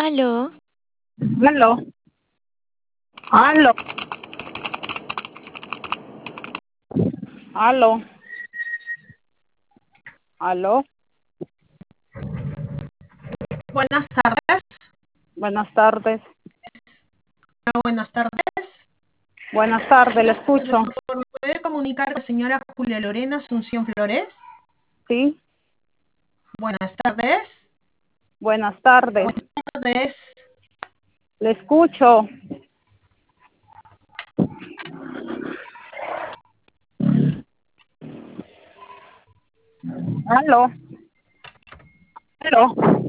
Aló, Aló, aló, aló, aló. Buenas tardes. Buenas tardes. Buenas tardes. Buenas tardes, le Buenas tardes, escucho. por favor. ¿Me puede comunicar con la señora Julia Lorena Asunción Flores? Sí, Buenas tardes. buenas tardes. Buenas tardes. Le escucho. Aló, aló.